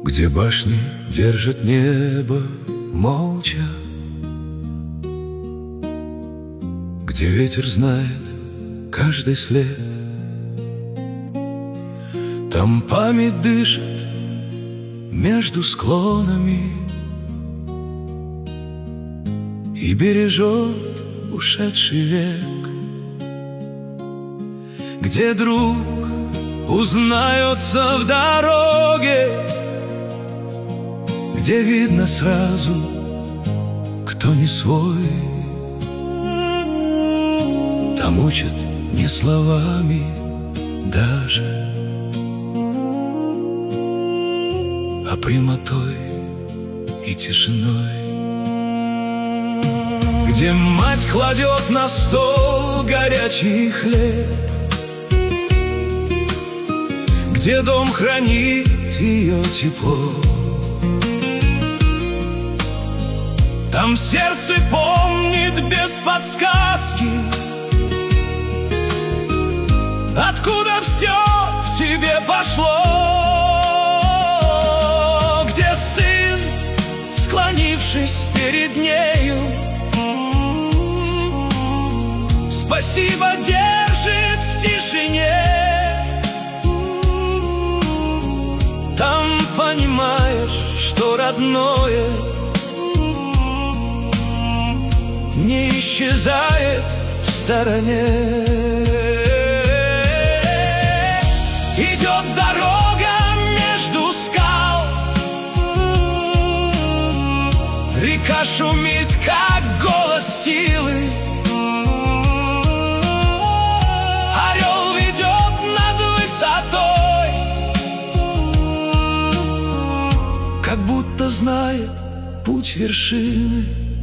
где башни держат небо молча, где ветер знает каждый след. Там память дышит между склонами и бережет ушедший век, где друг узнается в дороге, где видно сразу, кто не свой. Там учат не словами даже, а прямотой и тишиной, где мать кладет на стол горячий хлеб, где дом хранит ее тепло. Там сердце помнит без подсказки, откуда все в тебе пошло. Где сын, склонившись перед нею, спасибо держит в тишине. Там понимаешь, что родное не исчезает в стороне. Идет дорога между скал, река шумит, как голос силы. Орел ведет над высотой, как будто знает путь вершины.